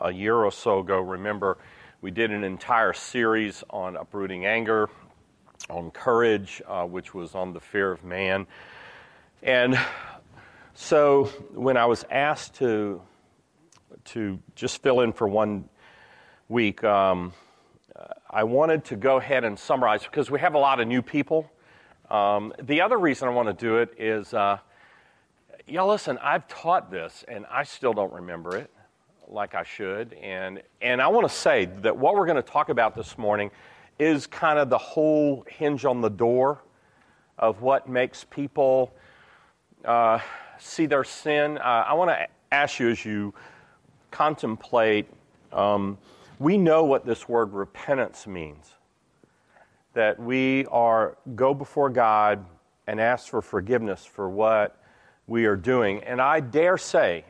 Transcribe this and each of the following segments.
a year or so ago, remember, we did an entire series on uprooting anger, on courage, which was on the fear of man. And so when I was asked to just fill in for 1 week, I wanted to go ahead and summarize, because we have a lot of new people. The other reason I want to do it is, listen, I've taught this, and I still don't remember it like I should. And I want to say that what we're going to talk about this morning is kind of the whole hinge on the door of what makes people see their sin. I want to ask you, as you contemplate, we know what this word repentance means. That we go before God and ask for forgiveness for what we are doing. And I dare say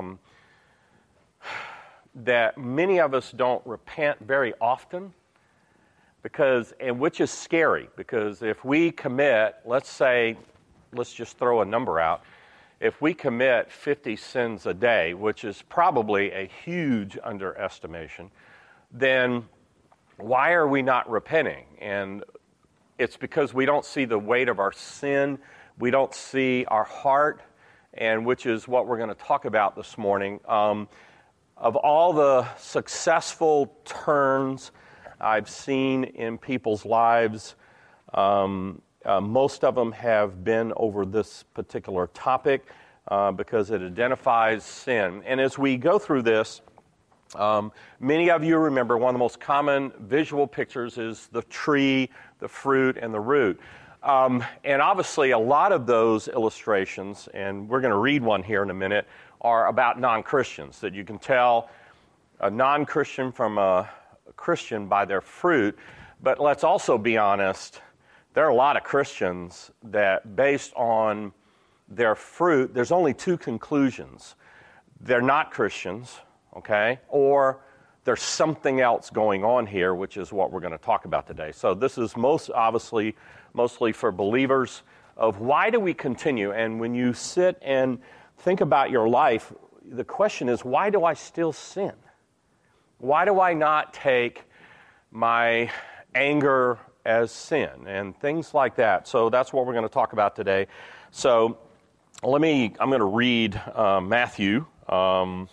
that many of us don't repent very often, which is scary, because if we commit, let's just throw a number out, if we commit 50 sins a day, which is probably a huge underestimation, then why are we not repenting? And it's because we don't see the weight of our sin, we don't see our heart, and which is what we're going to talk about this morning. Of all the successful turns I've seen in people's lives, most of them have been over this particular topic because it identifies sin. And as we go through this, many of you remember one of the most common visual pictures is the tree, the fruit, and the root. And obviously a lot of those illustrations, and we're going to read one here in a minute, are about non-Christians, that you can tell a non-Christian from a Christian by their fruit. But let's also be honest, there are a lot of Christians that, based on their fruit, there's only two conclusions. They're not Christians, okay? Or there's something else going on here, which is what we're going to talk about today. So this is mostly for believers of why do we continue? And when you sit and think about your life, the question is, why do I still sin? Why do I not take my anger as sin and things like that? So that's what we're going to talk about today. So I'm going to read Matthew. Wait a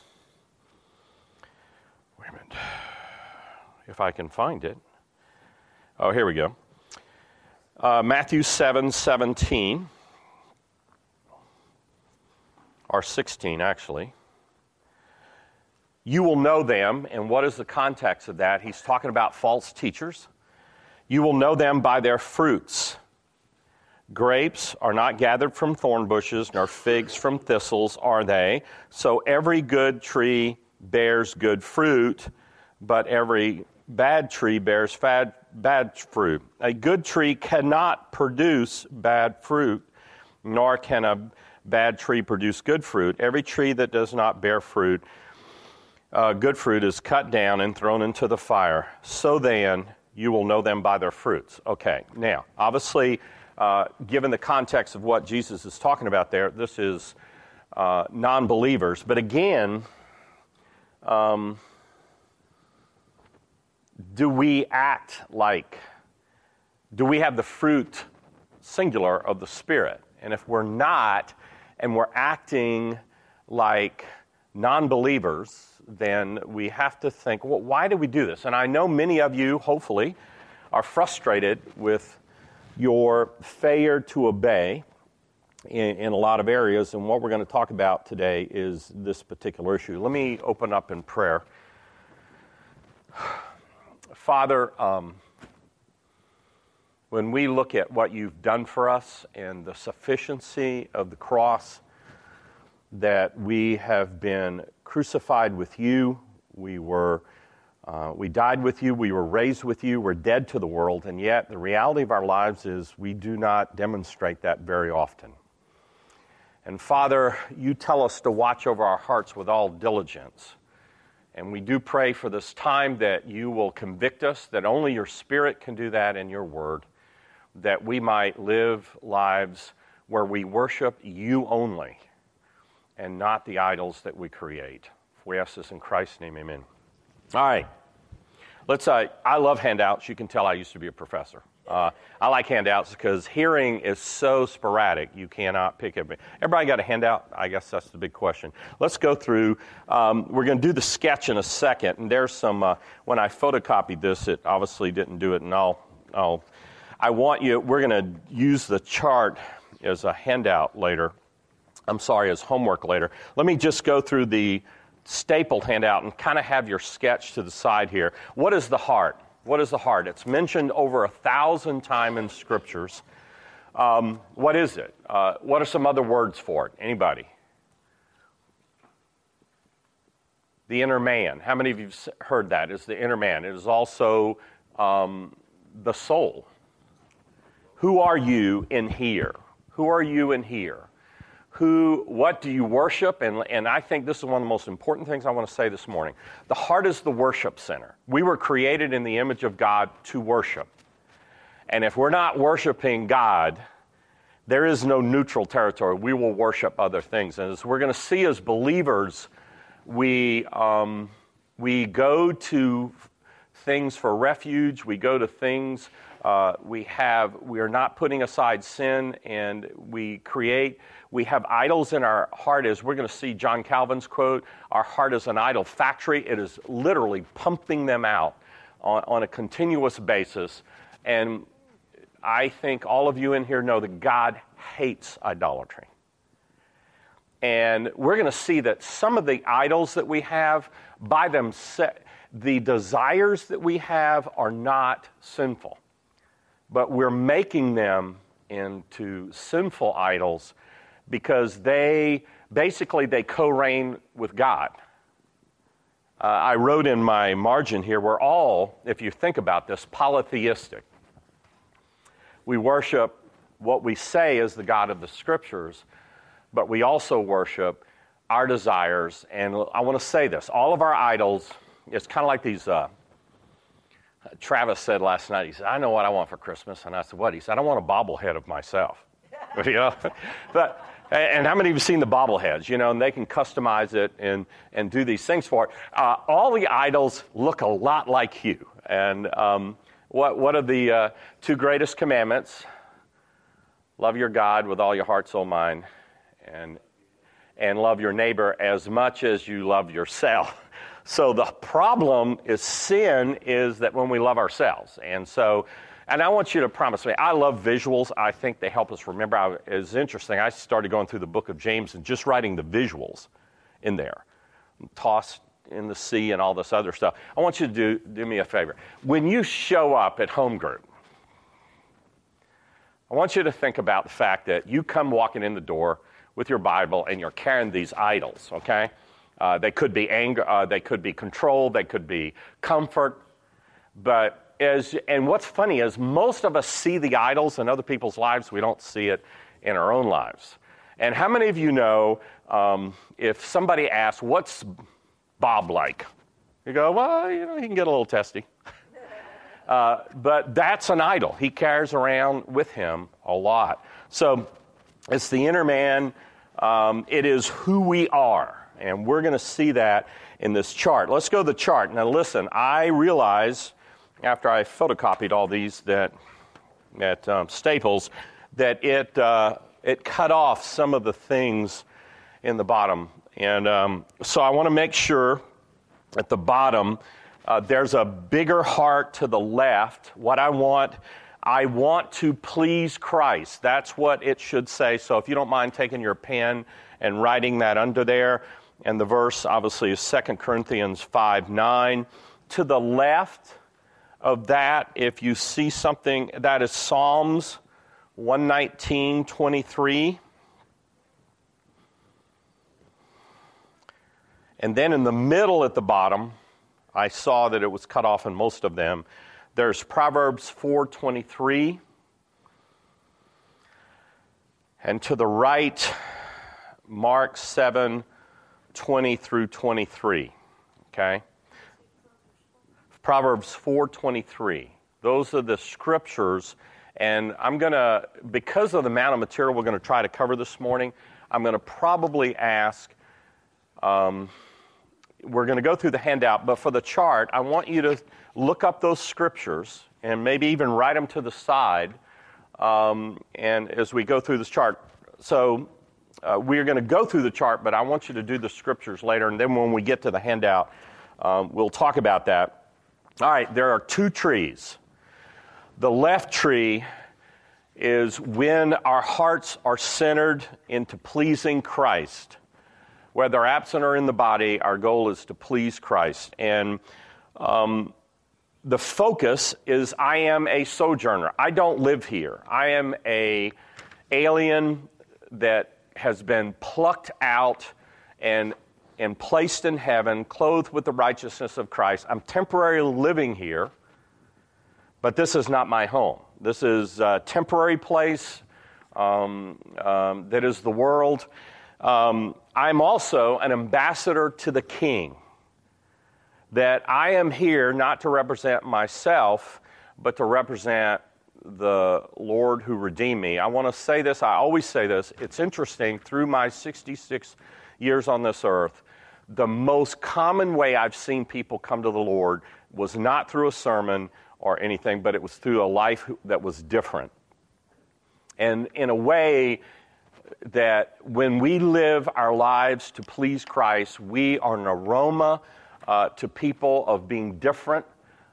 minute. If I can find it. Oh, here we go. Matthew 7:17, or 16 actually. You will know them, and what is the context of that? He's talking about false teachers. You will know them by their fruits. Grapes are not gathered from thorn bushes, nor figs from thistles are they. So every good tree bears good fruit, but every bad tree bears bad fruit. A good tree cannot produce bad fruit, nor can a bad tree produce good fruit. Every tree that does not bear fruit, good fruit, is cut down and thrown into the fire. So then you will know them by their fruits. Okay, now, obviously, given the context of what Jesus is talking about there, this is non-believers. But again, do we have the fruit, singular, of the Spirit? And if we're not, and we're acting like non-believers, then we have to think, well, why do we do this? And I know many of you, hopefully, are frustrated with your failure to obey in a lot of areas, and what we're going to talk about today is this particular issue. Let me open up in prayer. Father, when we look at what you've done for us and the sufficiency of the cross, that we have been crucified with you, we died with you, we were raised with you, we're dead to the world, and yet the reality of our lives is we do not demonstrate that very often. And Father, you tell us to watch over our hearts with all diligence. And we do pray for this time that you will convict us, that only your Spirit can do that in your word, that we might live lives where we worship you only and not the idols that we create. We ask this in Christ's name, amen. All right. I love handouts. You can tell I used to be a professor. I like handouts because hearing is so sporadic, you cannot pick it. Everybody got a handout? I guess that's the big question. Let's go through. We're going to do the sketch in a second, and there's some, when I photocopied this, it obviously didn't do it, and we're going to use the chart as a handout later. As homework later. Let me just go through the stapled handout and kind of have your sketch to the side here. What is the heart? What is the heart? It's mentioned over 1,000 times in scriptures. What is it? What are some other words for it? Anybody? The inner man. How many of you have heard that? It's the inner man. It is also the soul. Who are you in here? Who are you in here? What do you worship? And I think this is one of the most important things I want to say this morning. The heart is the worship center. We were created in the image of God to worship. And if we're not worshiping God, there is no neutral territory. We will worship other things. And as we're going to see as believers, we go to things for refuge. We go to things we are not putting aside sin, and we have idols in our heart. As we're going to see John Calvin's quote, our heart is an idol factory. It is literally pumping them out on a continuous basis. And I think all of you in here know that God hates idolatry. And we're going to see that some of the idols that we have, by themselves, the desires that we have are not sinful. But we're making them into sinful idols because they co-reign with God. I wrote in my margin here, we're all, if you think about this, polytheistic. We worship what we say is the God of the Scriptures, but we also worship our desires. And I want to say this, all of our idols, it's kind of like these... Travis said last night, he said, I know what I want for Christmas. And I said, what? He said, I want a bobblehead of myself. And how many of you have seen the bobbleheads? And they can customize it and do these things for it. All the idols look a lot like you. And what are the two greatest commandments? Love your God with all your heart, soul, mind, and love your neighbor as much as you love yourself. So the problem is sin is that when we love ourselves. And I want you to promise me, I love visuals. I think they help us remember. It's interesting. I started going through the book of James and just writing the visuals in there. Tossed in the sea and all this other stuff. I want you to do me a favor. When you show up at home group, I want you to think about the fact that you come walking in the door with your Bible and you're carrying these idols, okay? They could be anger, they could be control, they could be comfort. And what's funny is most of us see the idols in other people's lives. We don't see it in our own lives. And how many of you know if somebody asks, what's Bob like? You go, well, he can get a little testy. But that's an idol. He carries around with him a lot. So it's the inner man. It is who we are. And we're going to see that in this chart. Let's go to the chart. Now listen, I realize after I photocopied all these at Staples that it cut off some of the things in the bottom. And so I want to make sure at the bottom there's a bigger heart to the left. What I want to please Christ. That's what it should say. So if you don't mind taking your pen and writing that under there. And the verse, obviously, is 2 Corinthians 5:9. To the left of that, if you see something, that is Psalms 119:23. And then in the middle at the bottom, I saw that it was cut off in most of them. There's Proverbs 4:23. And to the right, Mark 7:20 through 23, okay? Proverbs 4:23. Those are the scriptures, and I'm going to, because of the amount of material we're going to try to cover this morning, I'm going to probably ask we're going to go through the handout, but for the chart, I want you to look up those scriptures and maybe even write them to the side and as we go through this chart. So we're going to go through the chart, but I want you to do the scriptures later, and then when we get to the handout, we'll talk about that. All right, there are two trees. The left tree is when our hearts are centered into pleasing Christ. Whether absent or in the body, our goal is to please Christ. And the focus is I am a sojourner. I don't live here. I am an alien that has been plucked out and placed in heaven, clothed with the righteousness of Christ. I'm temporarily living here, but this is not my home. This is a temporary place that is the world. I'm also an ambassador to the King, that I am here not to represent myself, but to represent the Lord who redeemed me. I want to say this, I always say this, it's interesting, through my 66 years on this earth, the most common way I've seen people come to the Lord was not through a sermon or anything, but it was through a life that was different. And in a way that when we live our lives to please Christ, we are an aroma to people of being different.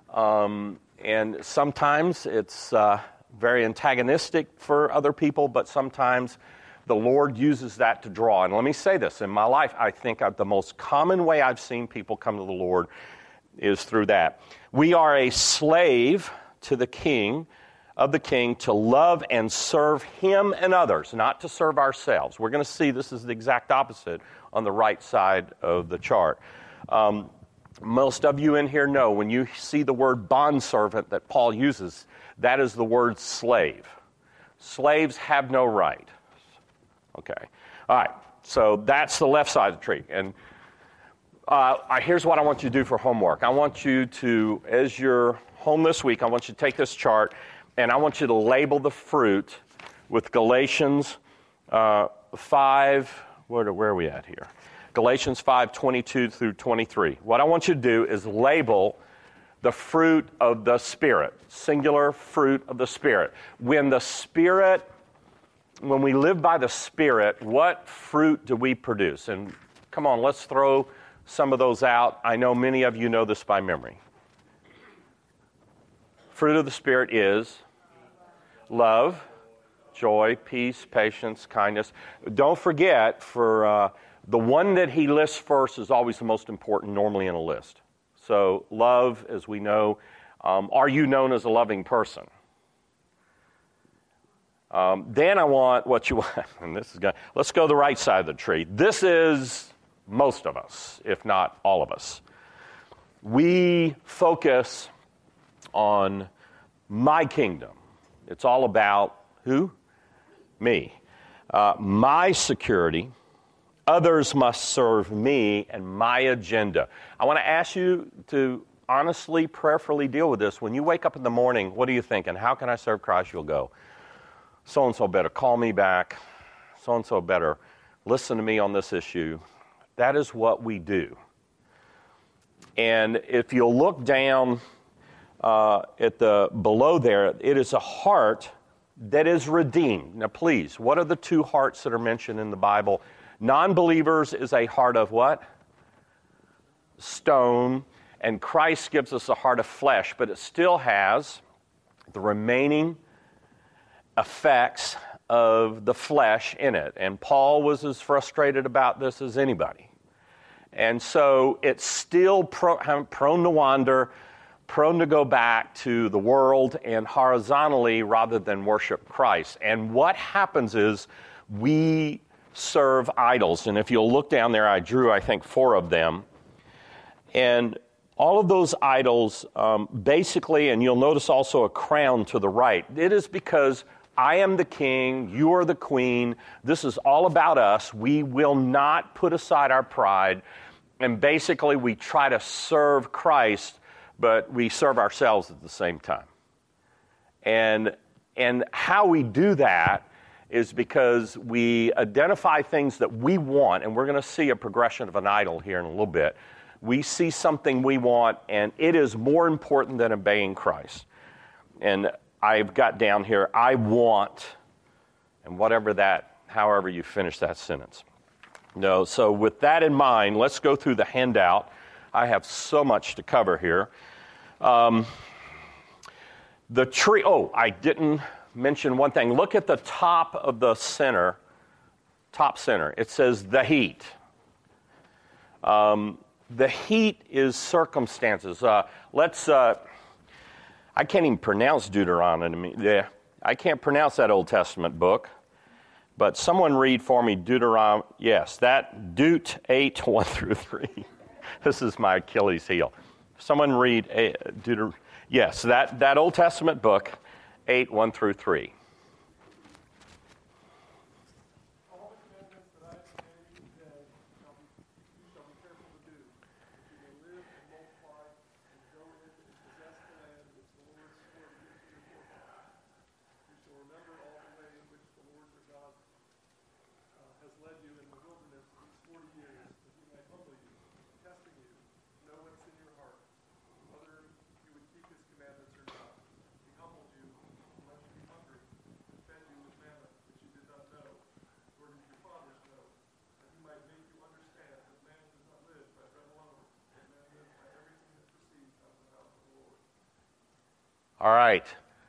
And sometimes it's very antagonistic for other people, but sometimes the Lord uses that to draw. And let me say this, in my life, I think the most common way I've seen people come to the Lord is through that. We are a slave to the King, of the King, to love and serve Him and others, not to serve ourselves. We're going to see this is the exact opposite on the right side of the chart. Most of you in here know when you see the word bondservant that Paul uses, that is the word slave. Slaves have no right. Okay. All right. So that's the left side of the tree. And here's what I want you to do for homework. I want you to, as you're home this week, I want you to take this chart and I want you to label the fruit with Galatians 5. Where are we at here? Galatians 5:22 through 23. What I want you to do is label the fruit of the Spirit, singular fruit of the Spirit. When we live by the Spirit, what fruit do we produce? And come on, let's throw some of those out. I know many of you know this by memory. Fruit of the Spirit is love, joy, peace, patience, kindness. Don't forget, for the one that he lists first is always the most important normally in a list. So love, as we know, are you known as a loving person? Then I want what you want, and let's go the right side of the tree. This is most of us, if not all of us. We focus on my kingdom. It's all about who? Me. My security. Others must serve me and my agenda. I want to ask you to honestly, prayerfully deal with this. When you wake up in the morning, what are you thinking? How can I serve Christ? You'll go, so-and-so better call me back. So-and-so better listen to me on this issue. That is what we do. And if you'll look down at the below there, it is a heart that is redeemed. Now, please, what are the two hearts that are mentioned in the Bible? Non-believers is a heart of what? Stone. And Christ gives us a heart of flesh, but it still has the remaining effects of the flesh in it. And Paul was as frustrated about this as anybody. And so it's still prone to wander, prone to go back to the world and horizontally rather than worship Christ. And what happens is we serve idols. And if you'll look down there, I drew, I think, 4 of them. And all of those idols basically, and you'll notice also a crown to the right, it is because I am the king, you are the queen, this is all about us. We will not put aside our pride. And basically we try to serve Christ, but we serve ourselves at the same time. And how we do that is because we identify things that we want, and we're going to see a progression of an idol here in a little bit, We see something we want, and it is more important than obeying Christ. And I've got down here, I want, and however you finish that sentence. No, so with that in mind, let's go through the handout. I have so much to cover here. The tree, I didn't mention one thing. Look at the top of the center, top center. It says the heat. The heat is circumstances. I can't even pronounce Deuteronomy. I can't pronounce that Old Testament book. But someone read for me Deuteronomy. Yes, that Deut 8, 1 through 3. This is my Achilles heel. Someone read Deuteronomy. Yes, that Old Testament book, 8, 1 through 3. All the commandments that I command you today you shall be careful to do, that you may live and multiply and go in and possess the land which the Lord swore to give to your forefathers. You shall remember all the way in which the Lord your God has led you in the wilderness these 40 years, that he may humble you, testing you, know what's in your heart, whether you would keep his commandments or not. He humbled you, let you be hungry, and fed you with manna which you did not know, nor did your fathers know, that he might make you understand that man does not live by bread alone, but man lives by everything that proceeds out of the mouth of the Lord. All right.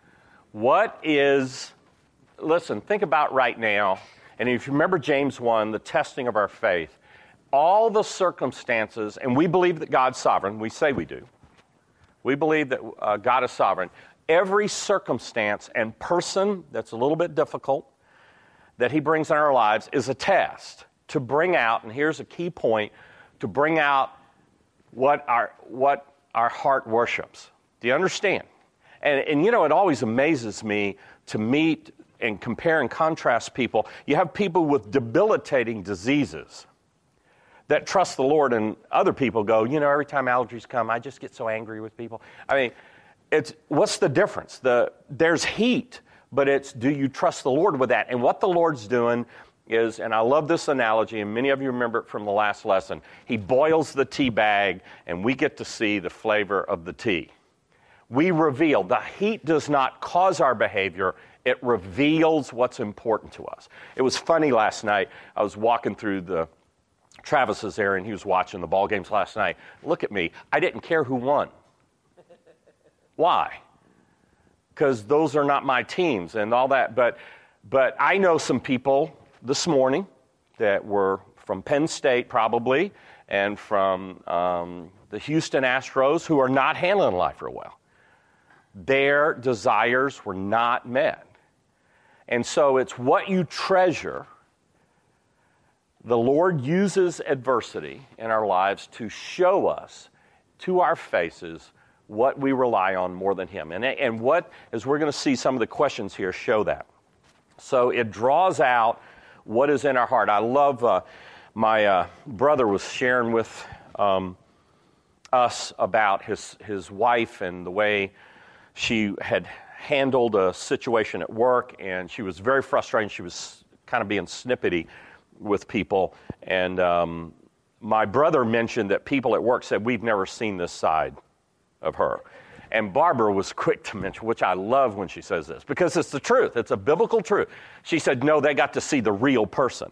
Listen, think about right now, and if you remember James 1, the testing of our faith, all the circumstances, and we believe that God's sovereign. We say we do. We believe that God is sovereign. Every circumstance and person that's a little bit difficult that he brings in our lives is a test to bring out, and here's a key point, to bring out what our heart worships. Do you understand? And you know, it always amazes me to meet and compare and contrast people. You have people with debilitating diseases that trust the Lord, and other people go, you know, every time allergies come, I just get so angry with people. I mean, what's the difference? There's heat, but it's, do you trust the Lord with that? And what the Lord's doing is, and I love this analogy, and many of you remember it from the last lesson, he boils the tea bag, and we get to see the flavor of the tea. We reveal. The heat does not cause our behavior. It reveals what's important to us. It was funny last night. I was walking through Travis's area, and he was watching the ball games last night. Look at me. I didn't care who won. Why? Because those are not my teams and all that. But I know some people this morning that were from Penn State probably and from the Houston Astros who are not handling life real well. Their desires were not met. And so it's what you treasure. The Lord uses adversity in our lives to show us to our faces what we rely on more than Him. And what, as we're going to see some of the questions here, show that. So it draws out what is in our heart. I love, my brother was sharing with us about his wife and the way she had handled a situation at work, and she was very frustrated. She was kind of being snippety with people. And my brother mentioned that people at work said, we've never seen this side of her. And Barbara was quick to mention, which I love when she says this, because it's the truth. It's a biblical truth. She said, no, they got to see the real person.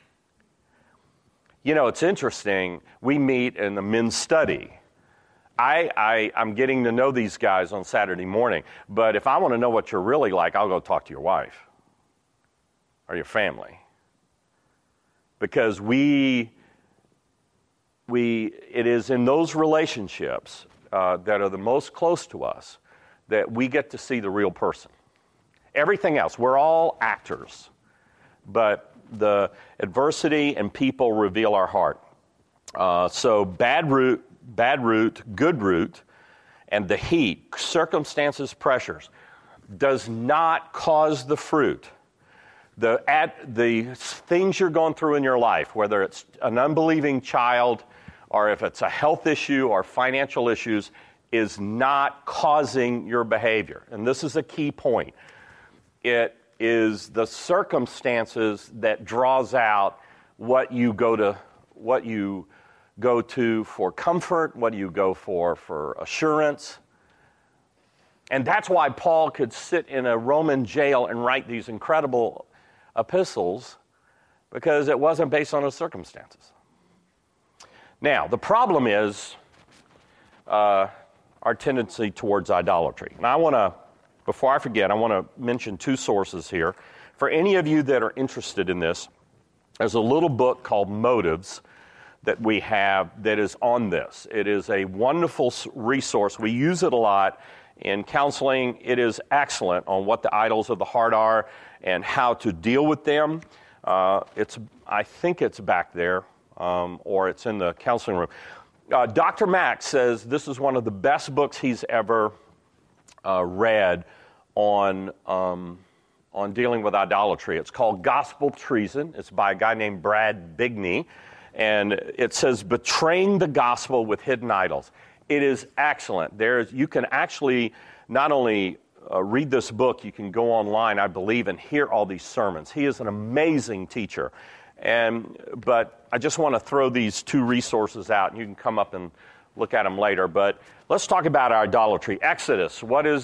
You know, it's interesting. We meet in the men's study. I'm getting to know these guys on Saturday morning, but if I want to know what you're really like, I'll go talk to your wife or your family. Because it is in those relationships that are the most close to us that we get to see the real person. Everything else, we're all actors, but the adversity and people reveal our heart. So bad root, good root, and the heat, circumstances, pressures, does not cause the fruit. The things you're going through in your life, whether it's an unbelieving child or if it's a health issue or financial issues, is not causing your behavior. And this is a key point. It is the circumstances that draws out what you go to for comfort? What do you go for assurance? And that's why Paul could sit in a Roman jail and write these incredible epistles, because it wasn't based on his circumstances. Now, the problem is our tendency towards idolatry. And before I forget, I want to mention two sources here. For any of you that are interested in this, there's a little book called Motives that we have that is on this. It is a wonderful resource. We use it a lot in counseling. It is excellent on what the idols of the heart are and how to deal with them. I think it's back there, or it's in the counseling room. Dr. Mack says this is one of the best books he's ever read on dealing with idolatry. It's called Gospel Treason. It's by a guy named Brad Bigney, and it says Betraying the Gospel with Hidden Idols. It is excellent. You can actually not only read this book, you can go online, I believe, and hear all these sermons. He is an amazing teacher. But I just want to throw these two resources out, and you can come up and look at them later. But let's talk about idolatry. Exodus,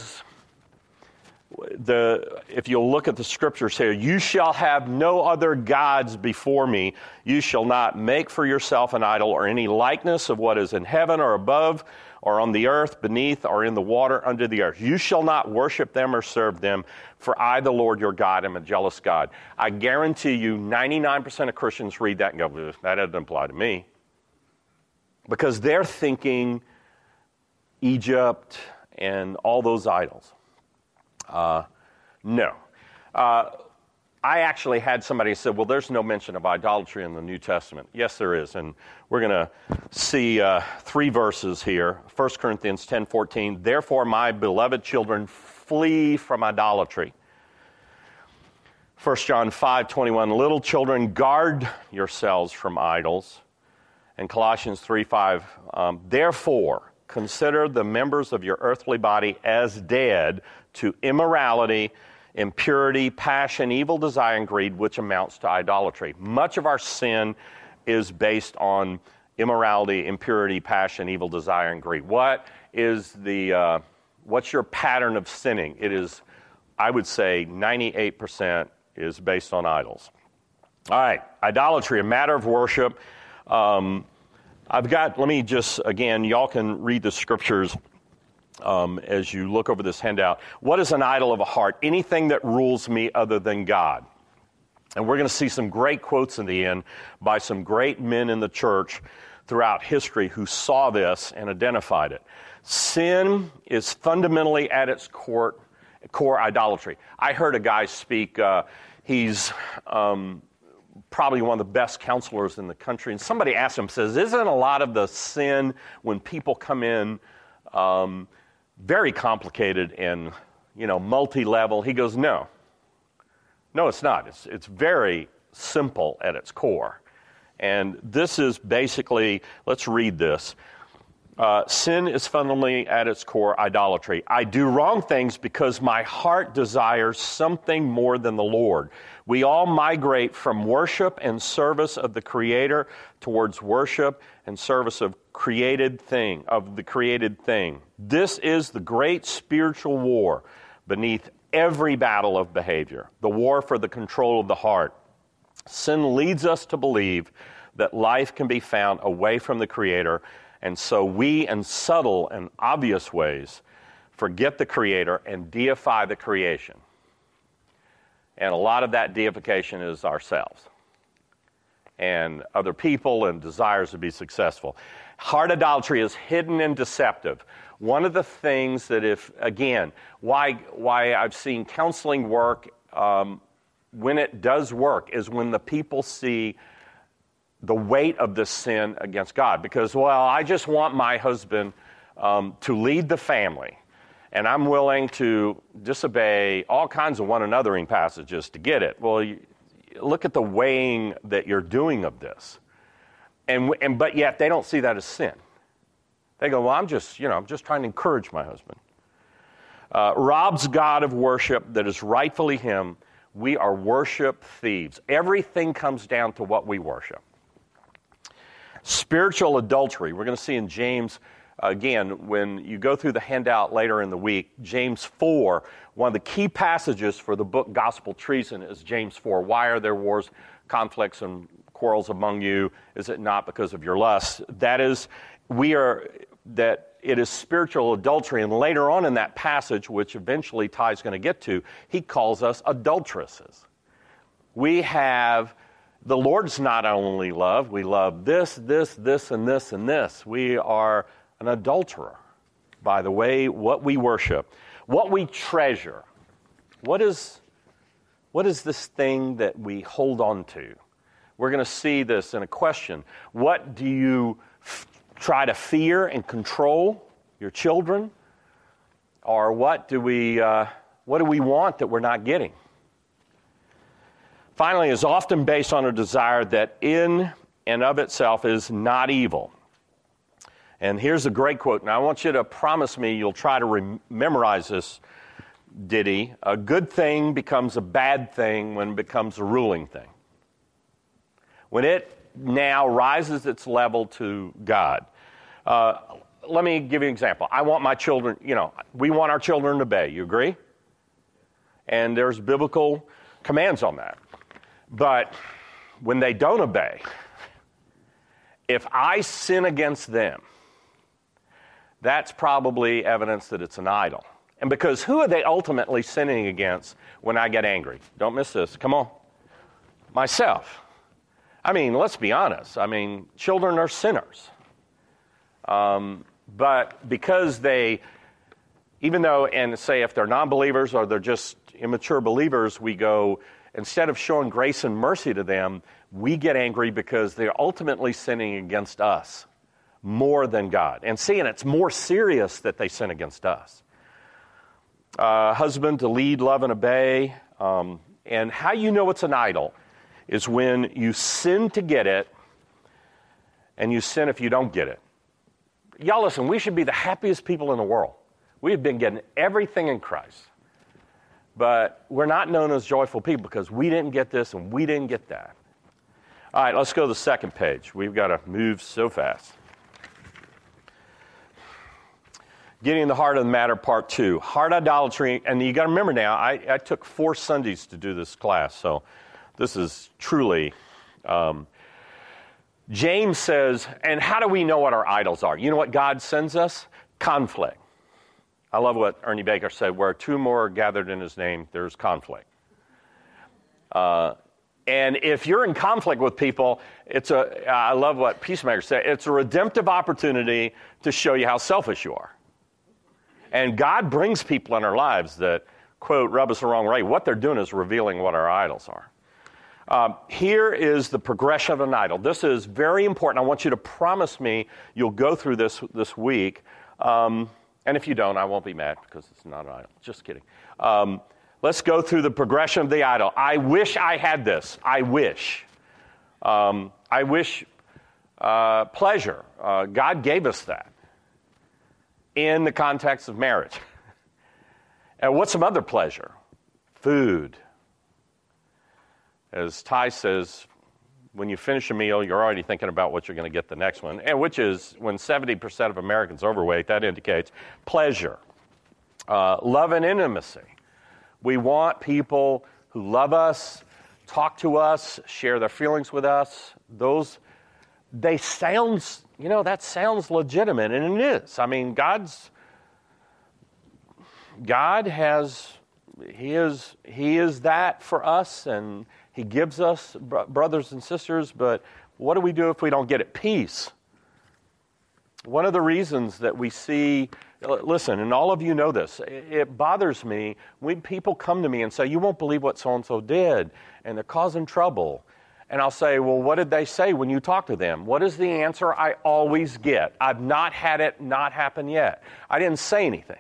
if you'll look at the scriptures here, you shall have no other gods before me. You shall not make for yourself an idol or any likeness of what is in heaven or above or on the earth, beneath or in the water under the earth. You shall not worship them or serve them, for I, the Lord your God, am a jealous God. I guarantee you 99% of Christians read that and go, that doesn't apply to me. Because they're thinking Egypt and all those idols. No. I actually had somebody say, well, there's no mention of idolatry in the New Testament. Yes, there is. And we're going to see 3 verses here. 1 Corinthians 10:14. Therefore, my beloved children, flee from idolatry. 1 John 5:21. Little children, guard yourselves from idols. And Colossians 3:5. Therefore, consider the members of your earthly body as dead to immorality, impurity, passion, evil desire, and greed, which amounts to idolatry. Much of our sin is based on immorality, impurity, passion, evil desire, and greed. What's your pattern of sinning? It is, I would say, 98% is based on idols. All right, idolatry, a matter of worship. Let me just, again, y'all can read the scriptures as you look over this handout. What is an idol of a heart? Anything that rules me other than God. And we're going to see some great quotes in the end by some great men in the church throughout history who saw this and identified it. Sin is fundamentally at its core idolatry. I heard a guy speak, he's probably one of the best counselors in the country, and somebody asked him, says, isn't a lot of the sin when people come in very complicated and, multi-level? He goes, no, it's not. It's very simple at its core. And this is basically, let's read this. Sin is fundamentally at its core idolatry. I do wrong things because my heart desires something more than the Lord. We all migrate from worship and service of the Creator towards worship and service of the created thing. This is the great spiritual war beneath every battle of behavior, the war for the control of the heart. Sin leads us to believe that life can be found away from the Creator, and so we, in subtle and obvious ways, forget the Creator and deify the creation. And a lot of that deification is ourselves and other people and desires to be successful. Heart idolatry is hidden and deceptive. One of the things that why I've seen counseling work when it does work is when the people see the weight of this sin against God. Because, I just want my husband to lead the family, and I'm willing to disobey all kinds of one anothering passages to get it. Well, look at the weighing that you're doing of this. But yet they don't see that as sin. They go, I'm just trying to encourage my husband. Robs God of worship that is rightfully Him. We are worship thieves. Everything comes down to what we worship. Spiritual adultery. We're going to see in James, again, when you go through the handout later in the week, James 4, one of the key passages for the book Gospel Treason is James 4. Why are there wars, conflicts, and quarrels among you? Is it not because of your lusts? That it is spiritual adultery. And later on in that passage, which eventually Ty's going to get to, he calls us adulteresses. The Lord's not only love, we love this, and this, and this. We are an adulterer by the way, what we worship, what we treasure. What is this thing that we hold on to? We're going to see this in a question. What do you try to fear and control? Your children? Or what do we want that we're not getting? Finally, is often based on a desire that in and of itself is not evil. And here's a great quote. Now, I want you to promise me you'll try to memorize this ditty. A good thing becomes a bad thing when it becomes a ruling thing. When it now rises its level to God. Let me give you an example. I want my children, we want our children to obey. You agree? And there's biblical commands on that. But when they don't obey, if I sin against them, that's probably evidence that it's an idol. And because who are they ultimately sinning against when I get angry? Don't miss this. Come on. Myself. Let's be honest. Children are sinners. But because even though, and say if they're non-believers or they're just immature believers, we go, instead of showing grace and mercy to them, we get angry because they're ultimately sinning against us more than God. And seeing it's more serious that they sin against us. Husband to lead, love, and obey. And how you know it's an idol is when you sin to get it, and you sin if you don't get it. Y'all listen, we should be the happiest people in the world. We have been getting everything in Christ. But we're not known as joyful people because we didn't get this and we didn't get that. All right, let's go to the second page. We've got to move so fast. Getting the heart of the matter, part 2. Heart idolatry, and you got to remember now, I took 4 Sundays to do this class, so this is truly... James says, and how do we know what our idols are? You know what God sends us? Conflict. I love what Ernie Baker said, where 2 more are gathered in his name, there's conflict. And if you're in conflict with people, I love what Peacemaker said, it's a redemptive opportunity to show you how selfish you are. And God brings people in our lives that, quote, rub us the wrong way. What they're doing is revealing what our idols are. Here is the progression of an idol. This is very important. I want you to promise me you'll go through this week. And if you don't, I won't be mad because it's not an idol. Just kidding. Let's go through the progression of the idol. I wish I had this. I wish. Pleasure. God gave us that in the context of marriage. And what's some other pleasure? Food. As Ty says, when you finish a meal, you're already thinking about what you're going to get the next one, and which is when 70% of Americans are overweight, that indicates pleasure, love and intimacy. We want people who love us, talk to us, share their feelings with us. That sounds legitimate, and it is. He is that for us, and He gives us brothers and sisters, but what do we do if we don't get it? Peace. One of the reasons that we see, listen, and all of you know this, it bothers me when people come to me and say, you won't believe what so-and-so did, and they're causing trouble. And I'll say, well, what did they say when you talk to them? What is the answer I always get? I've not had it not happen yet. I didn't say anything.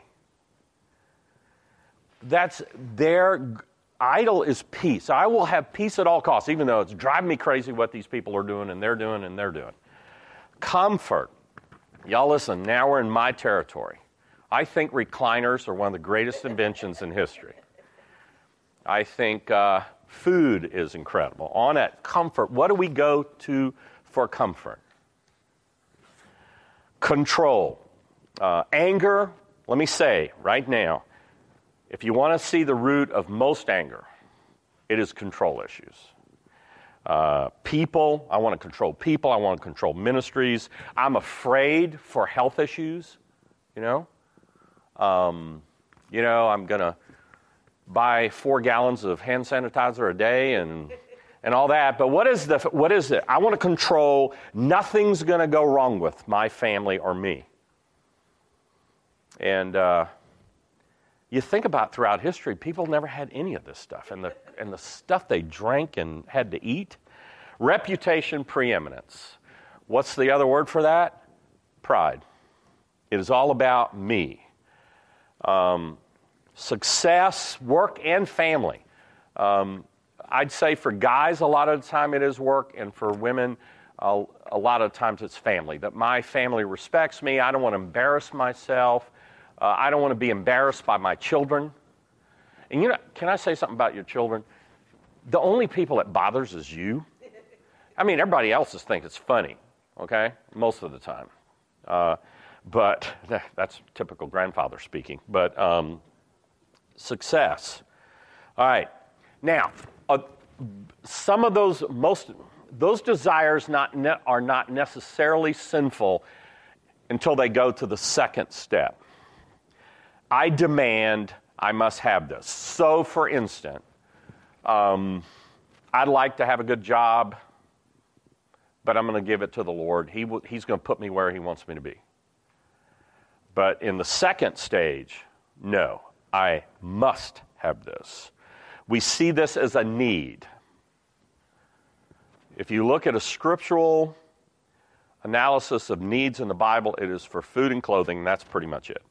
That's their idol is peace. I will have peace at all costs, even though it's driving me crazy what these people are doing and they're doing and they're doing. Comfort. Y'all listen, now we're in my territory. I think recliners are one of the greatest inventions in history. I think food is incredible. On that comfort, what do we go to for comfort? Control. Anger, let me say right now, if you want to see the root of most anger, it is control issues. People, I want to control people. I want to control ministries. I'm afraid for health issues, I'm going to buy 4 gallons of hand sanitizer a day and all that. But what is it? I want to control. Nothing's going to go wrong with my family or me. And you think about throughout history, people never had any of this stuff. And the stuff they drank and had to eat. Reputation, preeminence. What's the other word for that? Pride. It is all about me. Success, work, and family. I'd say for guys, a lot of the time it is work, and for women, a lot of times it's family. That my family respects me. I don't want to embarrass myself. I don't want to be embarrassed by my children. And can I say something about your children? The only people it bothers is you. I mean, everybody else just thinks it's funny, okay? Most of the time. But that's typical grandfather speaking. But success. All right. Now, some of those desires are not necessarily sinful until they go to the second step. I demand I must have this. So, for instance, I'd like to have a good job, but I'm going to give it to the Lord. He's going to put me where He wants me to be. But in the second stage, no, I must have this. We see this as a need. If you look at a scriptural analysis of needs in the Bible, it is for food and clothing, and that's pretty much it.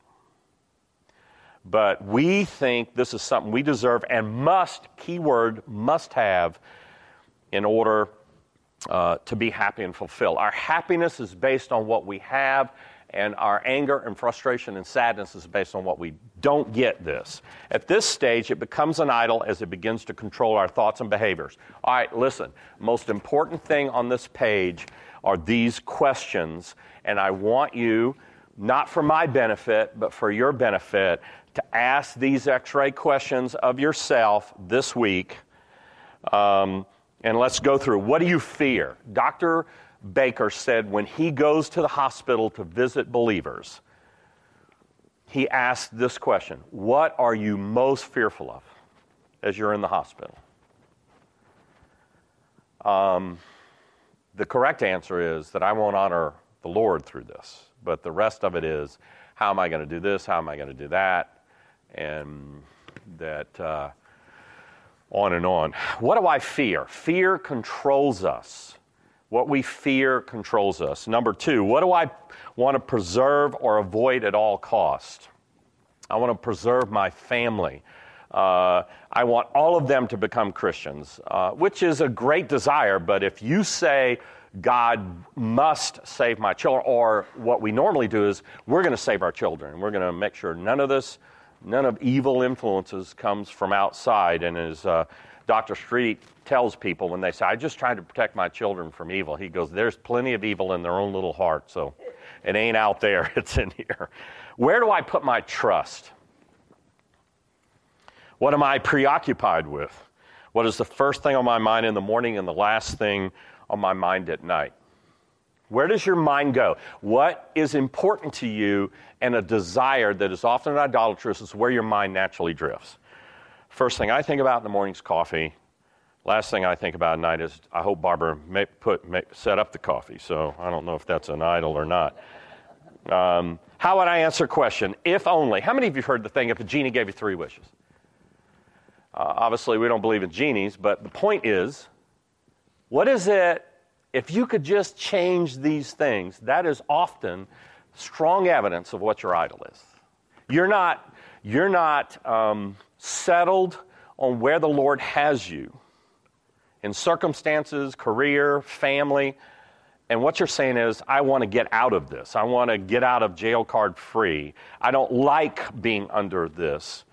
But we think this is something we deserve and must, keyword, must have in order to be happy and fulfilled. Our happiness is based on what we have, and our anger and frustration and sadness is based on what we don't get this. At this stage, it becomes an idol as it begins to control our thoughts and behaviors. All right, listen, most important thing on this page are these questions, and I want you, not for my benefit, but for your benefit, to ask these X-ray questions of yourself this week. And let's go through. What do you fear? Dr. Baker said when he goes to the hospital to visit believers, he asked this question: what are you most fearful of as you're in the hospital? The correct answer is that I won't honor the Lord through this. But the rest of it is, how am I going to do this? How am I going to do that? And that on and on. What do I fear? Fear controls us. What we fear controls us. Number 2, what do I want to preserve or avoid at all cost? I want to preserve my family. I want all of them to become Christians, which is a great desire. But if you say, God must save my children, or what we normally do is we're going to save our children. We're going to make sure none of evil influences comes from outside. And as Dr. Street tells people when they say, I just tried to protect my children from evil, he goes, there's plenty of evil in their own little heart, so it ain't out there, it's in here. Where do I put my trust? What am I preoccupied with? What is the first thing on my mind in the morning and the last thing on my mind at night? Where does your mind go? What is important to you, and a desire that is often idolatrous is where your mind naturally drifts. First thing I think about in the morning is coffee. Last thing I think about at night is, I hope Barbara set up the coffee. So I don't know if that's an idol or not. How would I answer a question? If only. How many of you have heard the thing, if a genie gave you 3 wishes? Obviously, we don't believe in genies, but the point is, what is it, if you could just change these things, that is often strong evidence of what your idol is. You're not settled on where the Lord has you in circumstances, career, family, and what you're saying is, I want to get out of this. I want to get out of jail card free. I don't like being under this.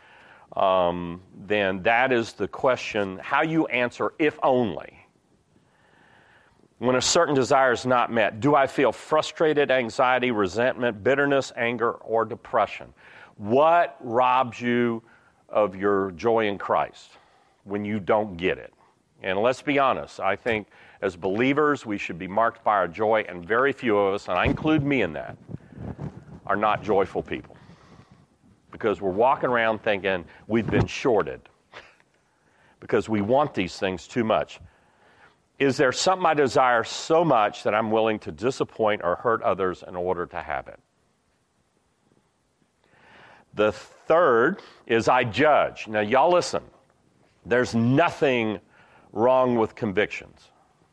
Then that is the question, how you answer, if only. when a certain desire is not met? Do I feel frustrated, anxiety, resentment, bitterness, anger, or depression? What robs you of your joy in Christ when you don't get it? And let's be honest, I think as believers, we should be marked by our joy, and very few of us, and I include me in that, are not joyful people. Because we're walking around thinking we've been shorted because we want these things too much. Is there something I desire so much that I'm willing to disappoint or hurt others in order to have it? The third is I judge. Now, y'all listen. There's nothing wrong with convictions.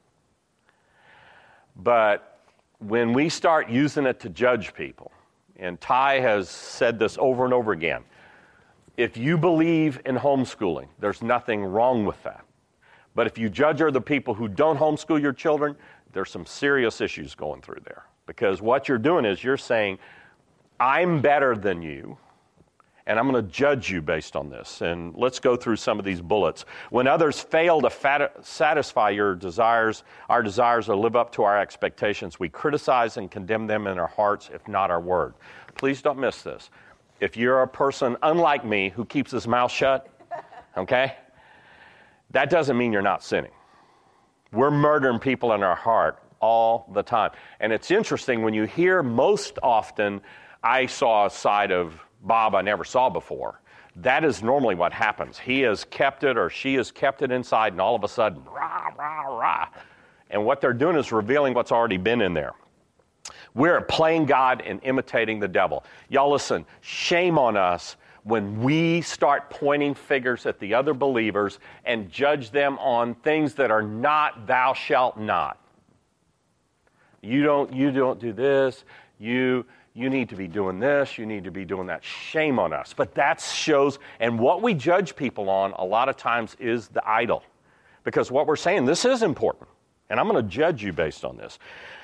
But when we start using it to judge people, and Ty has said this over and over again, if you believe in homeschooling, there's nothing wrong with that. But if you judge other people who don't homeschool your children, there's some serious issues going through there. Because what you're doing is you're saying, I'm better than you, and I'm going to judge you based on this. And let's go through some of these bullets. When others fail to satisfy our desires or live up to our expectations, we criticize and condemn them in our hearts, if not our word. Please don't miss this. If you're a person unlike me who keeps his mouth shut, okay, that doesn't mean you're not sinning. We're murdering people in our heart all the time. And it's interesting when you hear most often, I saw a side of Bob I never saw before. That is normally what happens. He has kept it or she has kept it inside, and all of a sudden, rah, rah, rah. And what they're doing is revealing what's already been in there. We're playing God and imitating the devil. Y'all listen, shame on us when we start pointing fingers at the other believers and judge them on things that are not thou shalt not. You don't do this, you need to be doing this, you need to be doing that. Shame on us. But that shows, and what we judge people on a lot of times is the idol. Because what we're saying, this is important, and I'm going to judge you based on this.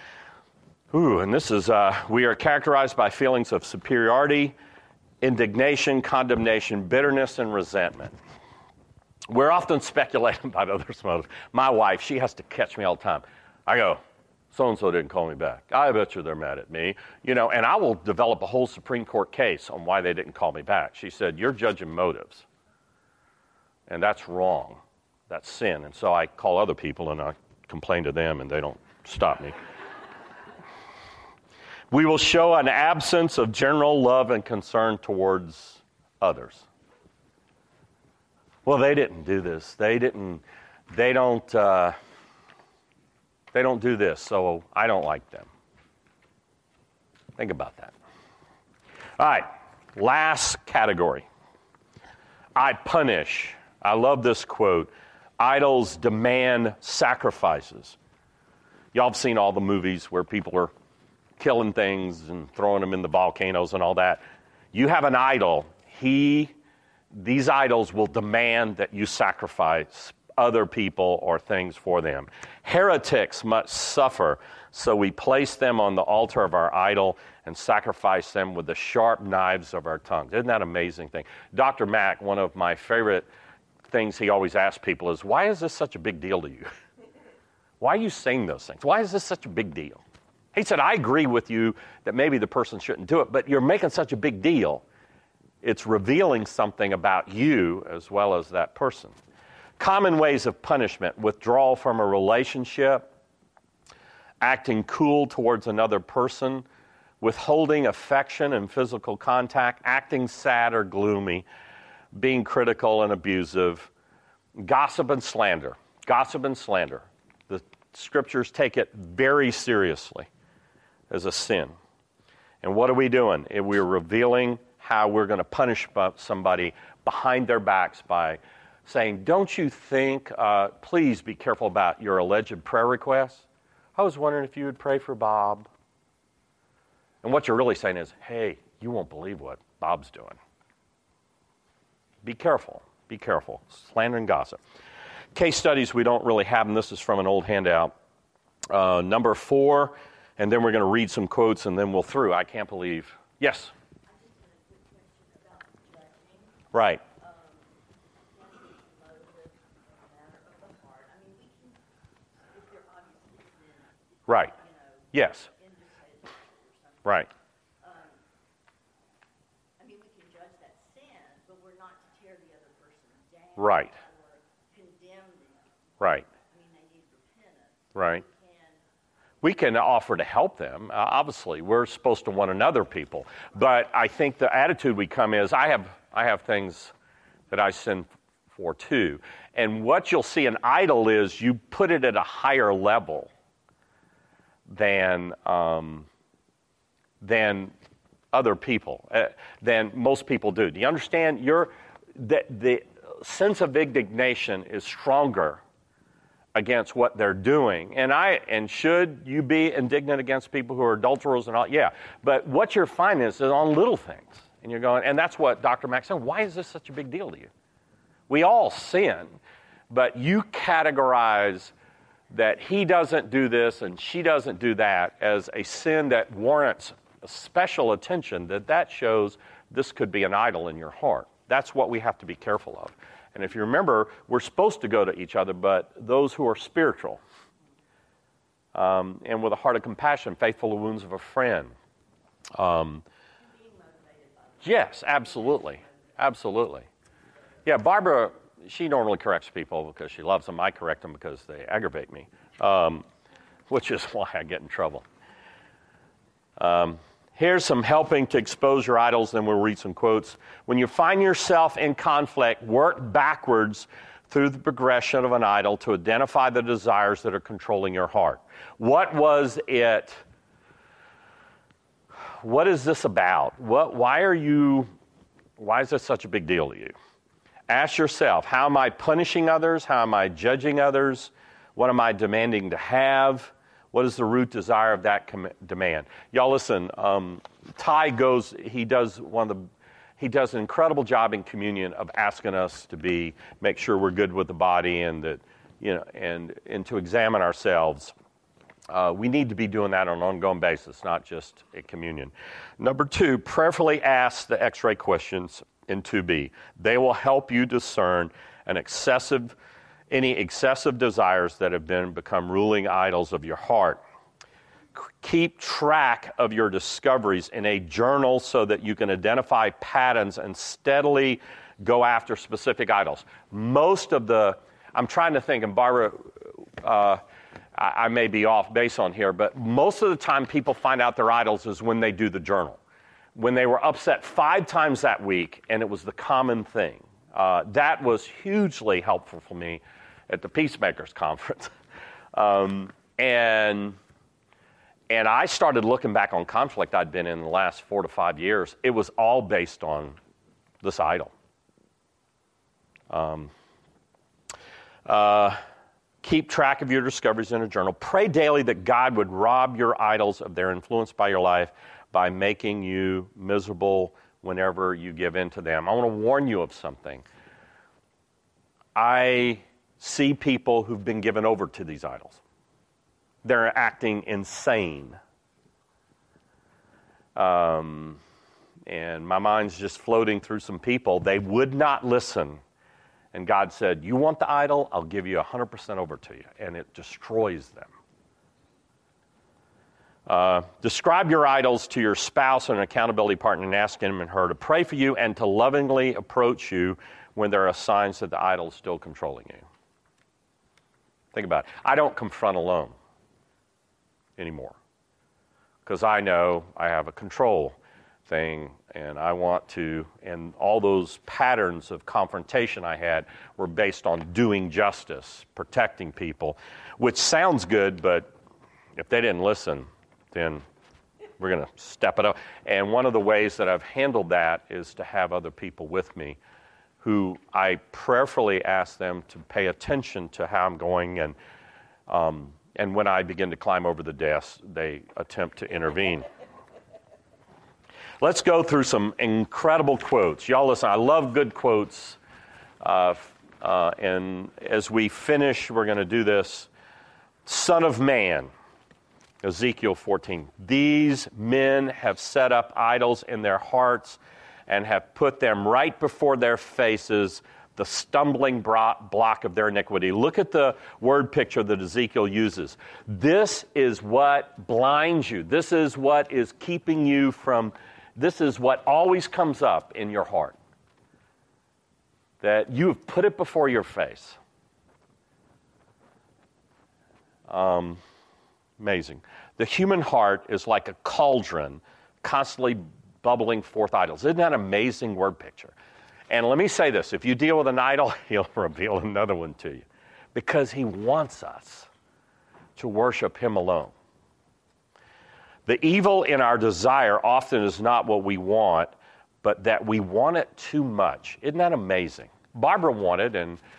And this is, we are characterized by feelings of superiority, indignation, condemnation, bitterness, and resentment. We're often speculating about others' motives. My wife, she has to catch me all the time. I go, so-and-so didn't call me back. I bet you they're mad at me. And I will develop a whole Supreme Court case on why they didn't call me back. She said, you're judging motives. And that's wrong. That's sin. And so I call other people and I complain to them and they don't stop me. We will show an absence of general love and concern towards others. Well, they didn't do this. They don't do this, so I don't like them. Think about that. All right, last category. I punish. I love this quote. Idols demand sacrifices. Y'all have seen all the movies where people are killing things and throwing them in the volcanoes and all that. You have an idol. These idols will demand that you sacrifice other people or things for them. Heretics must suffer, so we place them on the altar of our idol and sacrifice them with the sharp knives of our tongues. Isn't that an amazing thing? Dr. Mack, one of my favorite things he always asks people is, why is this such a big deal to you? Why are you saying those things? Why is this such a big deal? He said, I agree with you that maybe the person shouldn't do it, but you're making such a big deal. It's revealing something about you as well as that person. Common ways of punishment: withdrawal from a relationship, acting cool towards another person, withholding affection and physical contact, acting sad or gloomy, being critical and abusive, gossip and slander. Gossip and slander. The scriptures take it very seriously as a sin. And what are we doing? We're revealing how we're going to punish somebody behind their backs by saying, don't you think, please be careful about your alleged prayer requests. I was wondering if you would pray for Bob. And what you're really saying is, hey, you won't believe what Bob's doing. Be careful. Be careful. Slander and gossip. Case studies, we don't really have them. This is from an old handout. Number 4, and then we're going to read some quotes, and then we'll through. I can't believe. Yes? Right. Yes. indecisive or something. Right. I mean, we can judge that sin, but we're not to tear the other person down. Right. Or condemn them. Right. I mean, they need repentance. Right. We can We can offer to help them. Obviously, we're supposed to want another people. But I think the attitude we come is, I have things that I sin for too. And what you'll see an idol is you put it at a higher level than other people, than most people do. Do you understand? The sense of indignation is stronger against what they're doing. And should you be indignant against people who are adulterers and all? Yeah. But what you're finding is on little things. And you're going, and that's what Dr. Mack said. Why is this such a big deal to you? We all sin, but you categorize that he doesn't do this and she doesn't do that as a sin that warrants special attention, that shows this could be an idol in your heart. That's what we have to be careful of. And if you remember, we're supposed to go to each other, but those who are spiritual and with a heart of compassion, faithful to the wounds of a friend. Yes, absolutely. Absolutely. Yeah, Barbara, she normally corrects people because she loves them. I correct them because they aggravate me, which is why I get in trouble. Here's some helping to expose your idols, then we'll read some quotes. When you find yourself in conflict, work backwards through the progression of an idol to identify the desires that are controlling your heart. What was it? What is this about? Why is this such a big deal to you? Ask yourself, how am I punishing others? How am I judging others? What am I demanding to have? What is the root desire of that demand? Y'all listen, Ty he does an incredible job in communion of asking us to make sure we're good with the body and that, and to examine ourselves. We need to be doing that on an ongoing basis, not just at communion. Number 2, prayerfully ask the X-ray questions in 2B. They will help you discern any excessive desires that have become ruling idols of your heart. Keep track of your discoveries in a journal so that you can identify patterns and steadily go after specific idols. I'm trying to think, and Barbara, I may be off base on here, but most of the time people find out their idols is when they do the journal. When they were upset 5 times that week, and it was the common thing. That was hugely helpful for me at the Peacemakers Conference. And I started looking back on conflict I'd been in the last 4 to 5 years. It was all based on this idol. Keep track of your discoveries in a journal. Pray daily that God would rob your idols of their influence by your life by making you miserable whenever you give in to them. I want to warn you of something. I see people who've been given over to these idols. They're acting insane. And my mind's just floating through some people. They would not listen. And God said, you want the idol? I'll give you 100% over to you. And it destroys them. Describe your idols to your spouse or an accountability partner and ask him and her to pray for you and to lovingly approach you when there are signs that the idol is still controlling you. Think about it. I don't confront alone anymore because I know I have a control thing and I want to, and all those patterns of confrontation I had were based on doing justice, protecting people, which sounds good, but if they didn't listen, then we're going to step it up. And one of the ways that I've handled that is to have other people with me who I prayerfully ask them to pay attention to how I'm going. And when I begin to climb over the desk, they attempt to intervene. Let's go through some incredible quotes. Y'all listen, I love good quotes. And as we finish, we're going to do this. Son of man. Ezekiel 14. These men have set up idols in their hearts and have put them right before their faces, the stumbling block of their iniquity. Look at the word picture that Ezekiel uses. This is what blinds you. This is what is keeping you from, this is what always comes up in your heart. That you have put it before your face. Amazing. The human heart is like a cauldron constantly bubbling forth idols. Isn't that an amazing word picture? And let me say this, if you deal with an idol, he'll reveal another one to you. Because he wants us to worship him alone. The evil in our desire often is not what we want, but that we want it too much. Isn't that amazing? Barbara wanted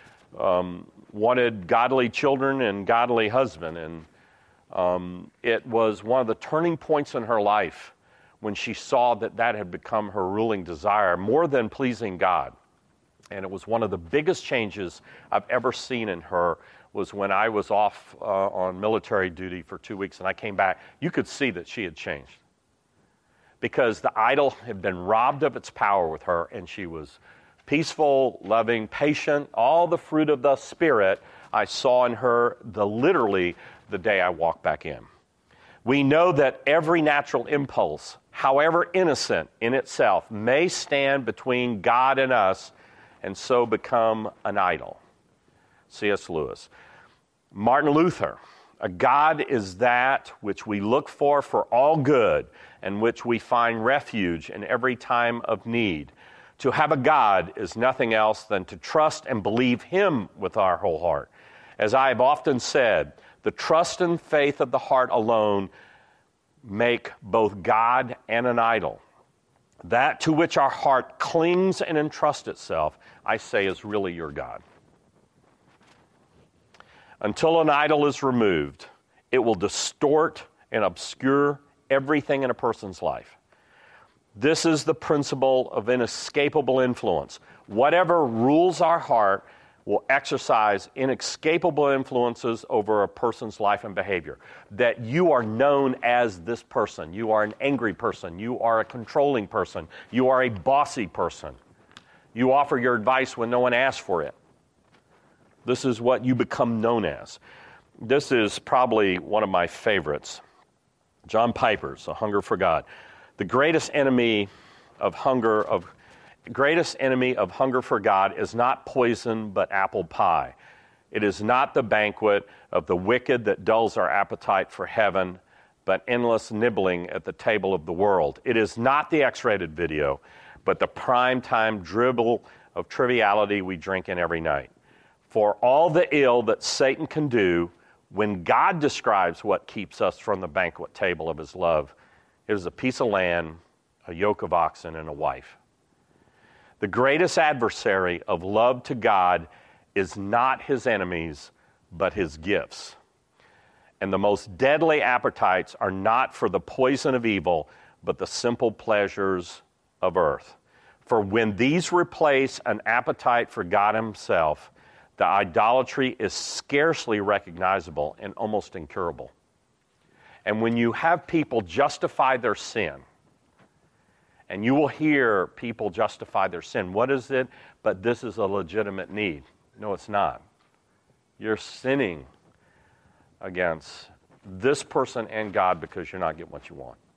godly children and godly husband, and it was one of the turning points in her life when she saw that had become her ruling desire, more than pleasing God. And it was one of the biggest changes I've ever seen in her, was when I was off on military duty for 2 weeks and I came back. You could see that she had changed. Because the idol had been robbed of its power with her, and she was peaceful, loving, patient, all the fruit of the Spirit I saw in her literally the day I walked back in. We know that every natural impulse, however innocent in itself, may stand between God and us and so become an idol. C.S. Lewis. Martin Luther. A God is that which we look for all good, and which we find refuge in every time of need. To have a God is nothing else than to trust and believe him with our whole heart. As I have often said, the trust and faith of the heart alone make both God and an idol. That to which our heart clings and entrusts itself, I say, is really your God. Until an idol is removed, it will distort and obscure everything in a person's life. This is the principle of inescapable influence. Whatever rules our heart will exercise inescapable influences over a person's life and behavior. That you are known as this person. You are an angry person. You are a controlling person. You are a bossy person. You offer your advice when no one asks for it. This is what you become known as. This is probably one of my favorites. John Piper's A Hunger for God. The greatest enemy of hunger for God is not poison, but apple pie. It is not the banquet of the wicked that dulls our appetite for heaven, but endless nibbling at the table of the world. It is not the X-rated video, but the prime-time dribble of triviality we drink in every night. For all the ill that Satan can do, when God describes what keeps us from the banquet table of his love, it is a piece of land, a yoke of oxen, and a wife. The greatest adversary of love to God is not his enemies, but his gifts. And the most deadly appetites are not for the poison of evil, but the simple pleasures of earth. For when these replace an appetite for God himself, the idolatry is scarcely recognizable and almost incurable. And when you have people justify their sin, and you will hear people justify their sin, what is it? But this is a legitimate need. No, it's not. You're sinning against this person and God because you're not getting what you want.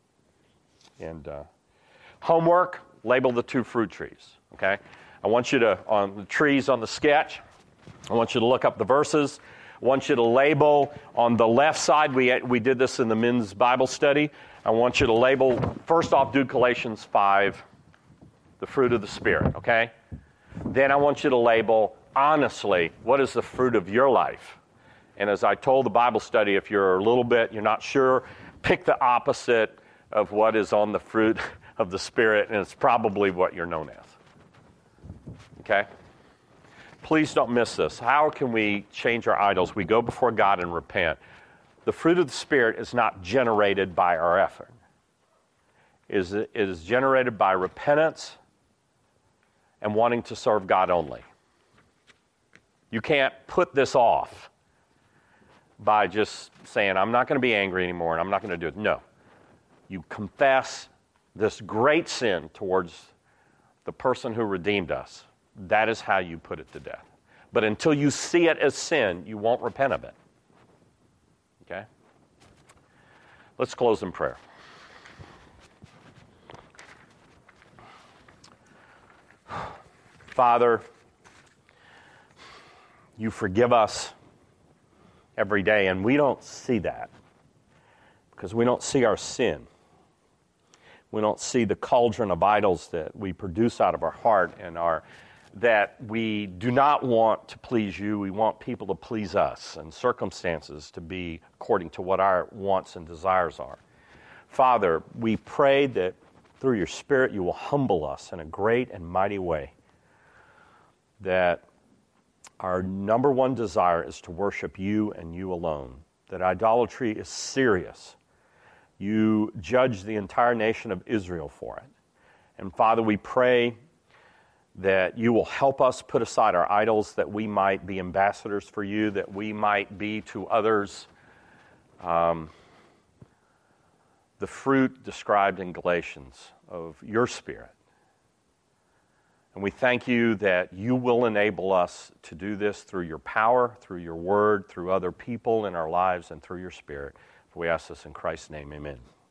And homework, label the 2 fruit trees, okay? I want you to, on the trees on the sketch, I want you to look up the verses. I want you to label on the left side. We did this in the men's Bible study. I want you to label, first off, do Galatians 5, the fruit of the Spirit, okay? Then I want you to label, honestly, what is the fruit of your life? And as I told the Bible study, if you're you're not sure, pick the opposite of what is on the fruit of the Spirit, and it's probably what you're known as. Okay? Please don't miss this. How can we change our idols? We go before God and repent. The fruit of the Spirit is not generated by our effort. It is generated by repentance and wanting to serve God only. You can't put this off by just saying, I'm not going to be angry anymore and I'm not going to do it. No. You confess this great sin towards the person who redeemed us that is how you put it to death. But until you see it as sin, you won't repent of it. Okay? Let's close in prayer. Father, you forgive us every day, and we don't see that because we don't see our sin. We don't see the cauldron of idols that we produce out of our heart and that we do not want to please you. We want people to please us and circumstances to be according to what our wants and desires are. Father, we pray that through your Spirit you will humble us in a great and mighty way, that our number one desire is to worship you and you alone, that idolatry is serious. You judge the entire nation of Israel for it. And Father, we pray that you will help us put aside our idols, that we might be ambassadors for you, that we might be to others the fruit described in Galatians of your Spirit. And we thank you that you will enable us to do this through your power, through your word, through other people in our lives, and through your Spirit. We ask this in Christ's name, amen.